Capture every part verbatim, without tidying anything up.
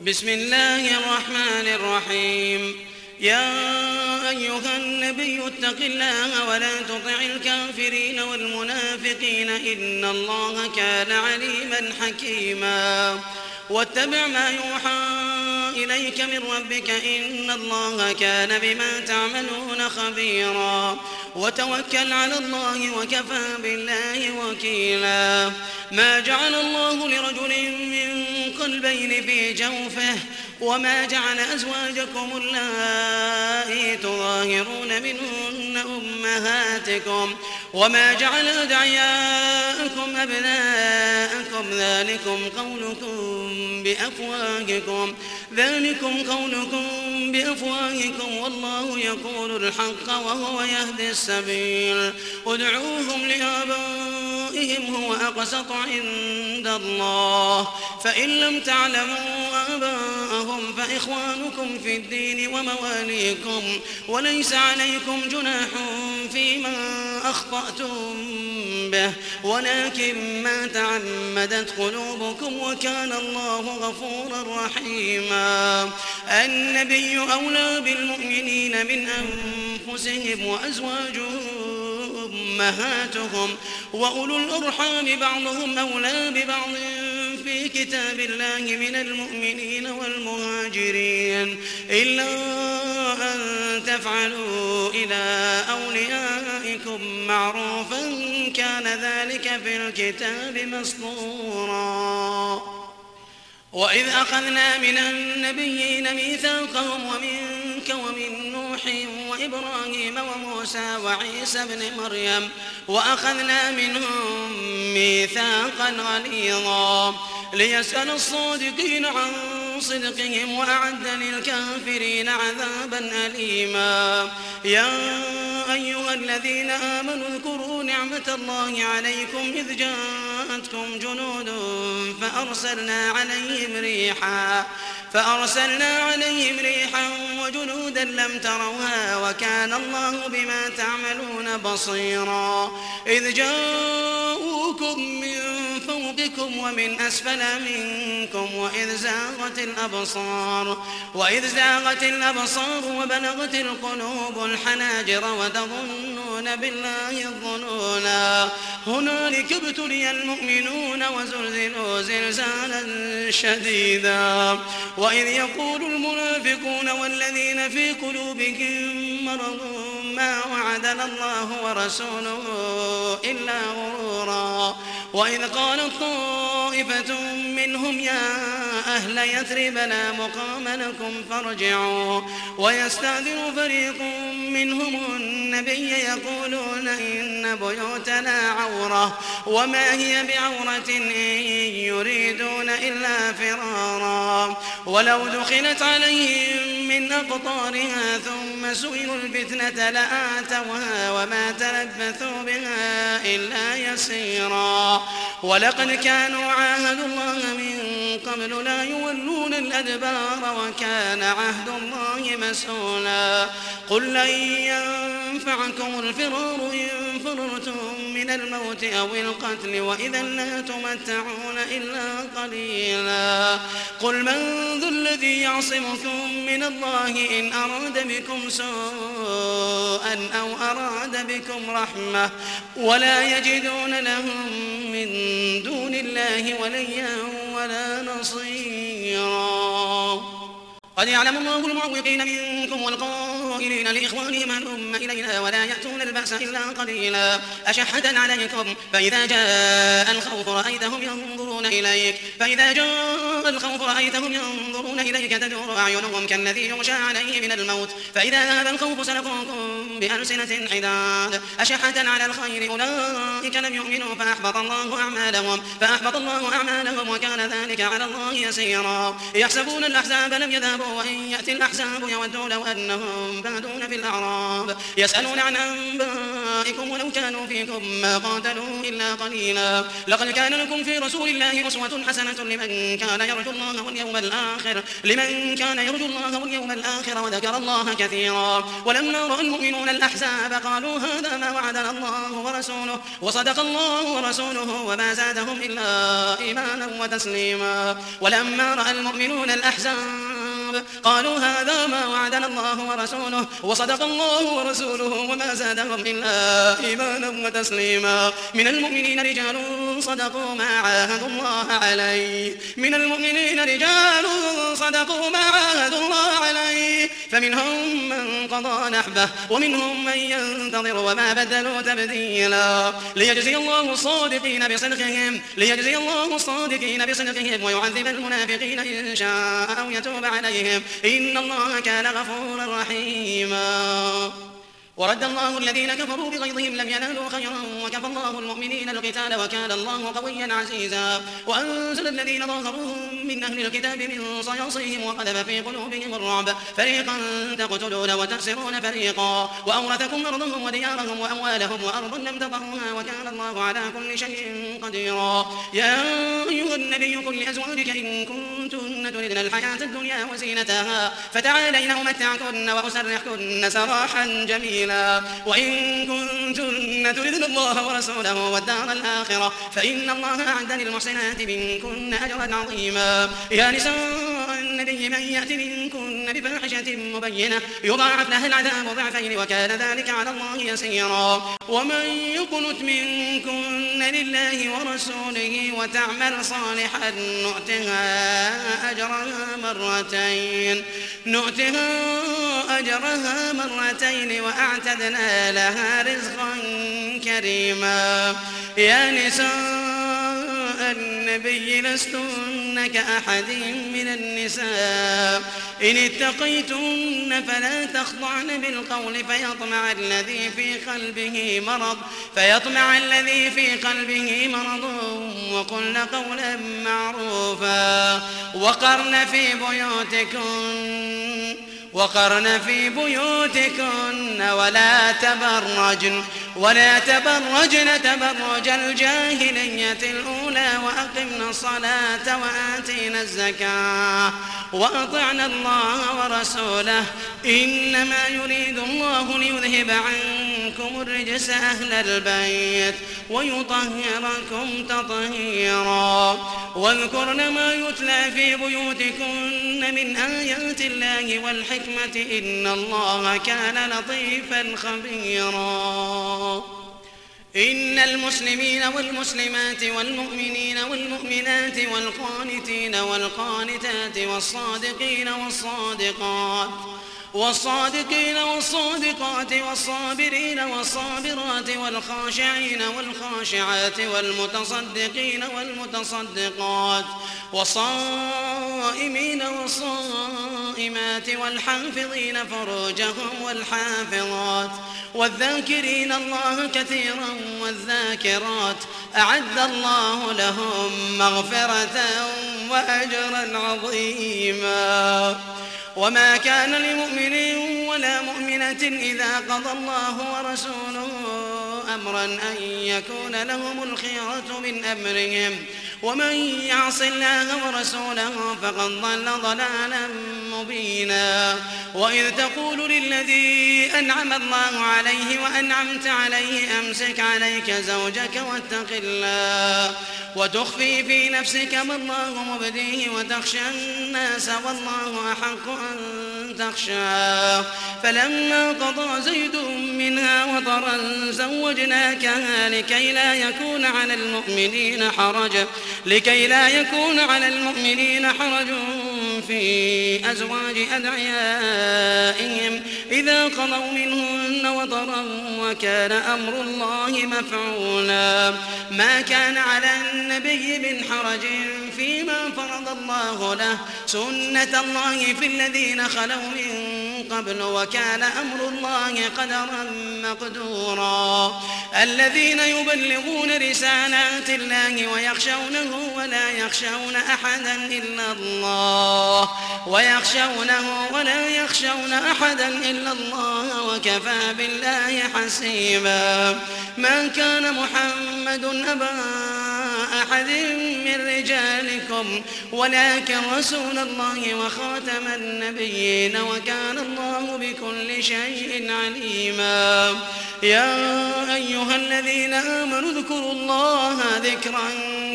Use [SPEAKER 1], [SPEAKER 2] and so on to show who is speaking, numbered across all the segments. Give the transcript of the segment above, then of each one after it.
[SPEAKER 1] بسم الله الرحمن الرحيم. يا أيها النبي اتق الله ولا تطع الكافرين والمنافقين إن الله كان عليما حكيما. واتبع ما يوحى إليك من ربك إن الله كان بما تعملون خبيرا. وتوكل على الله وكفى بالله وكيلا. ما جعل الله لرجل من قلبين في جوفه وما جعل أزواجكم اللائي تظاهرون منهن أمهاتكم وما جعل أدعياءكم أبناءكم ذلكم قولكم بأفواهكم ذلكم قولكم بأفواهكم والله يقول الحق وهو يهدي السبيل. ادعوهم لآبائهم هو أقسط عند الله فإن لم تعلموا آباءهم فإخوانكم في الدين ومواليكم وليس عليكم جناح فيما أخطأتم به ولكن ما تعمدت قلوبكم وكان الله غفورا رحيما. النبي أولى بالمؤمنين من أنفسهم وأزواجهم أمهاتهم وأولو الأرحام بعضهم أولى ببعض في كتاب الله من المؤمنين والمهاجرين إلا أن تفعلوا إلى أوليائكم معروفا كان ذلك في الكتاب مسطورا. وإذ أخذنا من النبيين ميثاقهم ومنك ومن نوح وإبراهيم وموسى وعيسى بن مريم وأخذنا منهم ميثاقا غليظا ليسأل الصادقين عن صدقهم وأعد للكافرين عذابا أليما. يا أيها الذين آمنوا اذكروا نعمة الله عليكم إذ جاءتكم جنود فأرسلنا عليهم ريحا فأرسلنا عليهم ريحا وجنودا لم تروها وكان الله بما تعملون بصيرا. إذ جاءوكم من فوقكم ومن أسفل منكم وإذ زاغت الأبصار وإذ زاغت الأبصار وبلغت القلوب الحناجر وتظنون بالله الظنونا هنالك ابتلي المؤمنون وزلزلوا زلزالا شديدا. وإذ يقول المنافقون والذين في قلوبهم مرض ما وعدنا الله ورسوله إلا غرورا. وإذ قالت طائفة منهم يا أهل يثرب لا مقام لكم فارجعوا ويستأذن فريق منهم النبي يقولون إن بيوتنا عورة وما هي بعورة إن يريدون إلا فرارا. ولو دخلت عليهم من أقطارها ثم سئلوا الفتنة لآتوها وما تلبثوا بها إلا يسيرا. ولقد كانوا عاهدوا الله من قبل لا يولون الأدبار وكان عهد الله مسؤولا. قل لن ينفعكم الفرار إن فررتم من الموت أو القتل وإذا لا تمتعون إلا قليلا. قل من ذو الذي يعصمكم من الله إن أراد بكم سوءا أو أراد بكم رحمة ولا يجدون لهم من دون الله وليا ولا نصيرا. قد يعلم الله المعوقين منكم والقائلين لإخوانهم هلم إلينا ولا يأتون البأس إلا قليلا أشحة عليكم فإذا جاء الخوف رأيتهم ينظرون إليك فإذا جاء الخوف رأيتهم ينظرون إليك تدور أعينهم كالذي يغشى عليه من الموت فإذا ذهب الخوف سلقوكم بألسنة حداد أشحة على الخير أولئك لم يؤمنوا فأحبط الله أعمالهم فأحبط الله أعمالهم وكان ذلك على الله يسيرا. يحسبون الأحزاب لم يذهبوا وإن يأتي الأحزاب يودوا لو أنهم بادون في الأعراب يسألون عن أنبائكم ولو كانوا فيكم ما قاتلوا إلا قليلا. لقد كان لكم في رسول الله أسوة حسنة لمن كان يرجو الله واليوم الآخر لمن كان يرجو الله واليوم الآخر وذكر الله كثيرا. ولما رأى المؤمنون الأحزاب قالوا هذا ما وعدنا الله ورسوله وصدق الله ورسوله وما زادهم إلا إيمانا وتسليما. ولما رأى المؤمنون الأحزاب قالوا هذا ما وعدنا الله ورسوله وصدق الله ورسوله وما زادهم إلا إيمانا وتسليما. من المؤمنين رجال صدقوا ما عاهدوا الله عليه من المؤمنين رجال صدقوا ما عاهدوا الله عليه فمنهم من قضى نحبه ومنهم من ينتظر وما بدلوا تبديلا. ليجزي الله الصادقين بصدقهم ليجزي الله الصادقين بصدقهم ويعذب المنافقين إن شاء أو يتوب عليهم إن الله كان غفورا رحيما. ورد الله الذين كفروا بغيظهم لم ينالوا خيرا وكفى الله المؤمنين القتال وكان الله قويا عزيزا. وأنزل الذين ظاهروهم من أهل الكتاب من صياصيهم وقذف في قلوبهم الرعب فريقا تقتلون وتأسرون فريقا وأورثكم أرضهم وديارهم وأموالهم وأرضا لم تطئوها وكان الله على كل شيء قديرا. يا أيها النبي قل لأزواجك إن كنتن تردن الحياة الدنيا وزينتها فتعالين أمتعكن وأسرحكن سراحا جميلا. وإن كنتن تردن الله ورسوله والدار الآخرة فإن الله أعد للمحسنات منكن أجرا عظيما. يا نساء النبي من يأت منكن بفاحشة مبينة يضاعف لها العذاب ضعفين وكان ذلك على الله يسيرا. ومن يقنت منكن لله ورسوله وتعمل صالحا نؤتها أجرها مرتين نؤتها أجرها مرتين وأعتدنا لها رزقا كريما. يا نساء النبي لستن كأحد من النساء إن اتقيتن فلا تخضعن بالقول فيطمع الذي في قلبه مرض فيطمع الذي في قلبه مرض وقلن قولا معروفا. وقرن في بيوتكن وقرن في بيوتكن ولا تبرجن ولا تبرجن تبرج الجاهلية الأولى وأقمنا الصلاة وآتينا الزكاة وأطعنا الله ورسوله إنما يريد الله ليذهب عنكم الرجس أهل البيت ويطهركم تطهيرا. واذكرن ما يتلى في بيوتكن من آيات الله والحكمة إن الله كان لطيفا خبيرا. إن المسلمين والمسلمات والمؤمنين والمؤمنات والقانتين والقانتات والصادقين والصادقات والصادقين والصادقات والصابرين والصابرات والخاشعين والخاشعات والمتصدقين والمتصدقات والصائمين والصائمات والحافظين فروجهم والحافظات والذاكرين الله كثيرا والذاكرات أعد الله لهم مغفرة وأجرا عظيما. وما كان لمؤمن ولا مؤمنة إذا قضى الله ورسوله أمرا أن يكون لهم الخيرة من أمرهم ومن يعص الله ورسوله فقد ضل ضلالا مبينا. وإذ تقول للذي أنعم الله عليه وأنعمت عليه أمسك عليك زوجك واتق الله وتخفي في نفسك ما الله مبديه وتخشى الناس والله أحق أن تخشاه. فلما قضى زيد منها وطرا زوجناكها لكي لا يكون على المؤمنين حرج لكي لا يكون على المؤمنين حرج في أزواج أدعيائهم إذا قضوا منهن وطرا وكان أمر الله مفعولا. ما كان على النبي من حرج فيما فرض الله له سنة الله في الذين خلوا من قبل وكان أمر الله قدرا مقدورا. الذين يبلغون رسالات الله ويخشونه ولا يخشون أحدا إلا الله ويخشونه ولا يخشون أحدا إلا الله وكفى بالله حسيبا. ما كان محمد أبا أحد من رجالكم ولكن رسول الله وخاتم النبيين وكان الله بكل شيء عليما. يا أيها الذين آمنوا اذكروا الله ذكرا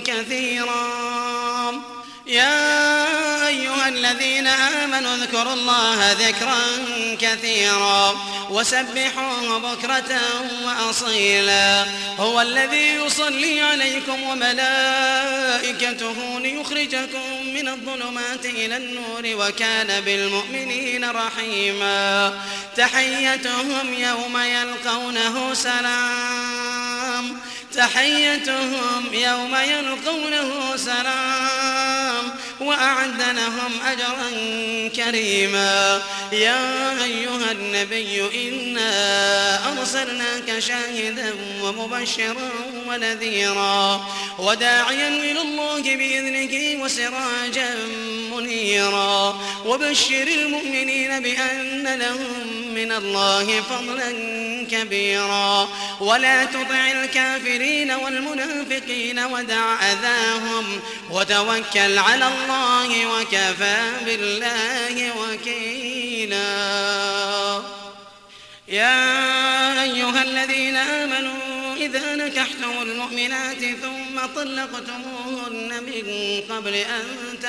[SPEAKER 1] كثيرا يا أيها الذين آمنوا اذكروا الله ذكرا كثيرا وسبحوه بكرة وأصيلا. هو الذي يصلي عليكم وملائكته ليخرجكم من الظلمات إلى النور وكان بالمؤمنين رحيما. تحيتهم يوم يلقونه سلام تحيتهم يوم يلقونه سلام وأعد لهم أجرا كريما. يا أيها النبي إنا أرسلناك شاهدا ومبشرا ونذيرا وداعيا إلى الله بإذنه وسراجا منيرا. وبشر المؤمنين بأن لهم من الله فضلا كبيرا. ولا تطع الكافرين والمنافقين ودع أذاهم وتوكل على الله وكفى بالله وكيلا. يا أيها الذين آمنوا إذا نكحتم المؤمنات ثم طلقتموهن من قبل أن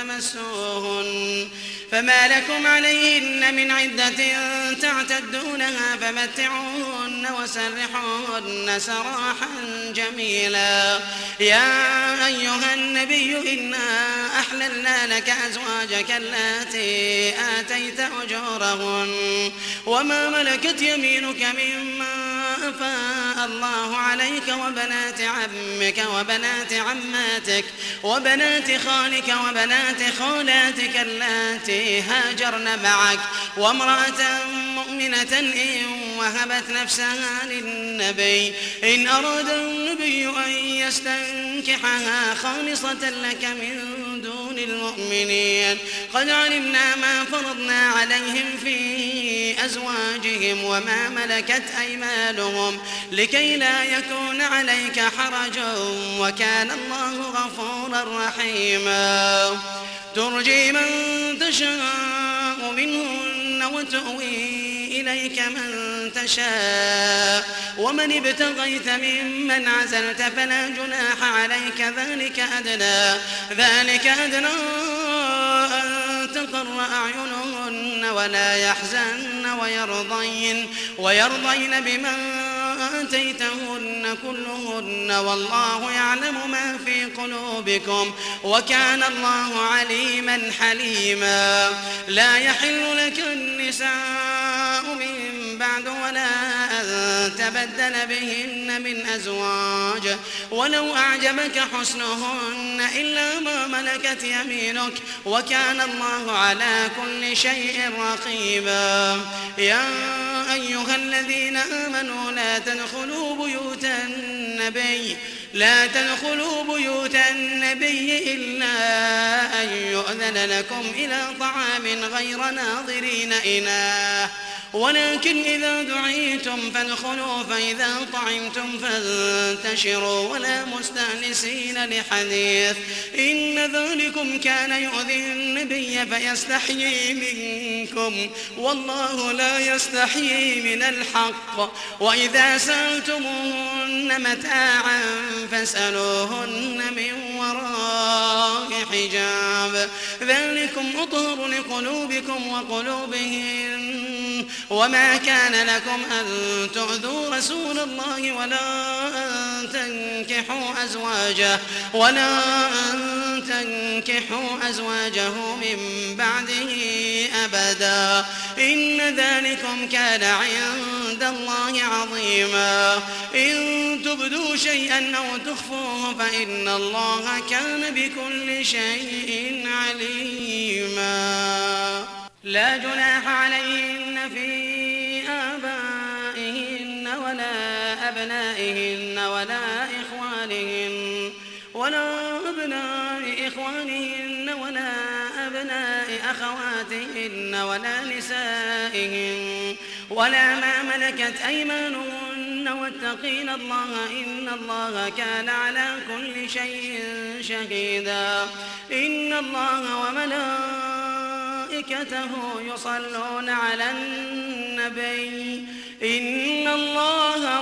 [SPEAKER 1] تمسوهن فما لكم عليهن من عدة تعتدونها فمتعوهن وسرحوهن سراحا جميلا. يا أيها النبي إنا أحللنا لك أزواجك اللاتي آتيت أجورهن وما ملكت يمينك مما أفاء الله عليك وبنات عمك وبنات عماتك وبنات خالك وبنات خالاتك اللاتي هاجرن معك وامرأة مؤمنة إن وهبت نفسها للنبي إن أراد النبي أن يستنكحها خالصة لك من دون المؤمنين. قد علمنا ما فرضنا عليهم في أزواجهم وما ملكت أيمانهم لكي لا يكون عليك حرج وكان الله غفورا رحيما. ترجي من تشاء منهن وتؤوي إليك من تشاء ومن ابتغيت ممن عزلت فلا جناح عليك ذلك أدنى ذلك أدنى أن تقر أعينهن ولا يحزن ويرضين ويرضين بمن آتيتهن كلهن والله يعلم ما في قلوبكم وكان الله عليما حليما. لا يحل لك النساء من بعد ولا أن تبدل بهن من أزواج ولو أعجبك حسنهن إلا ما ملكت يمينك وكان الله على كل شيء رقيبا. يا أيها الذين آمنوا لا تدخلوا بيوت النبي لا تدخلوا بيوت النبي إلا أن يؤذن لكم إلى طعام غير ناظرين إناه ولكن إذا دعيتم فادخلوا فإذا طعمتم فانتشروا ولا مستأنسين لحديث إن ذلكم كان يؤذي النبي فيستحيي منكم والله لا يستحيي من الحق. وإذا سألتموهن متاعا فاسألوهن من وراء حجاب ذلكم أطهر لقلوبكم وقلوبهن وما كان لكم أن تؤذوا رسول الله ولا أن تنكحوا أزواجه ولا أن تنكحوا أزواجه من بعده أبدا إن ذلكم كان عند الله عظيما. إن تبدوا شيئا أو تخفوه فإن الله كان بكل شيء عليما. لا جناح عليهن في آبائهن ولا أبنائهن ولا إخوانهن ولا أبناء إخوانهن ولا أبناء أخواتهن ولا نسائهن ولا ما ملكت أيمانهن آمنون واتقين الله إن الله كان على كل شيء شهيدا إن الله وملائكته يصلون على النبي إن الله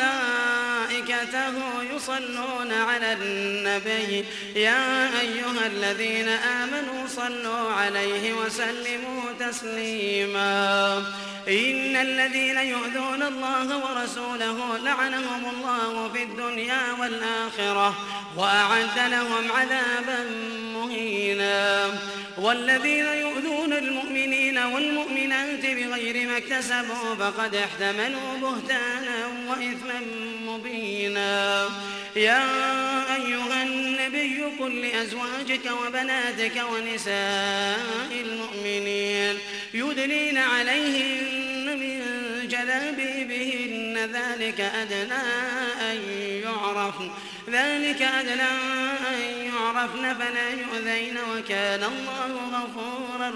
[SPEAKER 1] وملائكته يصلون على النبي يا أيها الذين آمنوا صلوا عليه وسلموا تسليما إن الذين يؤذون الله ورسوله لعنهم الله في الدنيا والآخرة وأعد لهم عذابا مهينا والذين يؤذون المؤمنين والمؤمنات بغير ما اكتسبوا فقد احتملوا بهتانا وإثما مبينا يا أيها النبي قل لأزواجك وبناتك ونساء المؤمنين يدنين عليهن من جلابيبهن ذلك أدنى أن يعرفن ذلك أدنى أن يعرفن فلا يؤذين وكان الله غفورا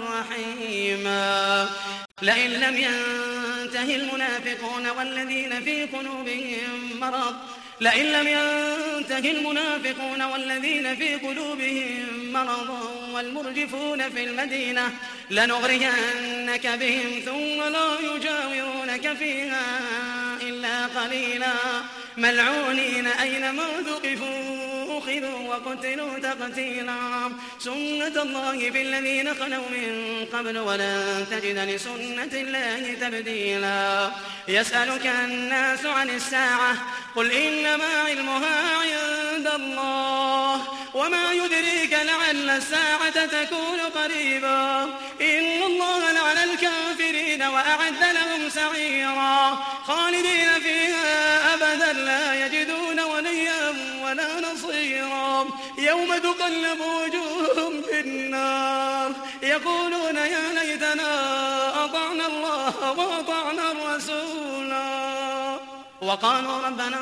[SPEAKER 1] رحيما لئن لم ينته المنافقون والذين في قلوبهم مرض لئن لم ينته المنافقون والذين في قلوبهم مرض والمرجفون في المدينة لنغرينك بهم ثم لا يجاورونك فيها إلا قليلا ملعونين أينما ثقفوا أخذوا وقتلوا تقتيلا سنة الله في الذين خلوا من قبل ولن تجد لسنة الله تبديلا يسألك الناس عن الساعة قل إنما علمها عند الله وما يدريك لعل الساعة تكون قريبا إن الله لعن الكافرين وأعد لهم سعيرا خالدين فيها أبدا لا يجدون وليا ولا نصيرا يوم تقلب وجوههم في النار يقولون يا ليتنا أطعنا الله وأطعنا الرسولا وقالوا ربنا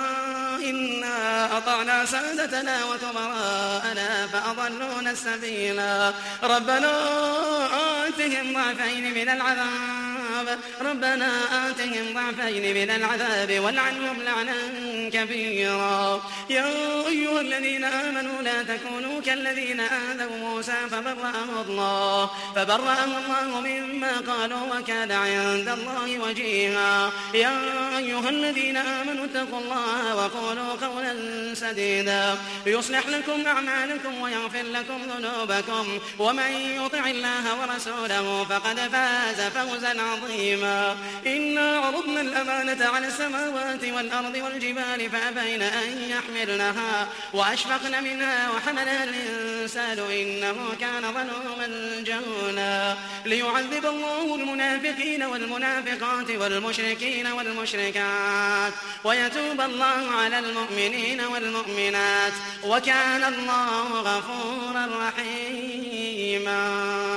[SPEAKER 1] إنا أطعنا سادتنا وكبراءنا فأضلونا السبيلا ربنا آتهم ضعفين من العذاب ربنا آتهم ضعفين من العذاب والعنهم لعنا كبيرا يا أيها الذين آمنوا لا تكونوا كالذين آذوا موسى فبرأه الله فبرأه الله مما قالوا وكان عند الله وجيها يا أيها الذين آمنوا اتقوا الله وقولوا قولا سديدا يصلح لكم أعمالكم ويغفر لكم ذنوبكم ومن يطع الله ورسوله فقد فاز فوزا عظيما إنا عرضنا الأمانة على السماوات والأرض والجبال فأبين أن يحملنها وأشفقن منها وحملها الإنسان إنه كان ظلوما جهولا ليعذب الله المنافقين والمنافقات والمشركين والمشركات ويتوب الله على المؤمنين والمؤمنات وكان الله غفورا رحيما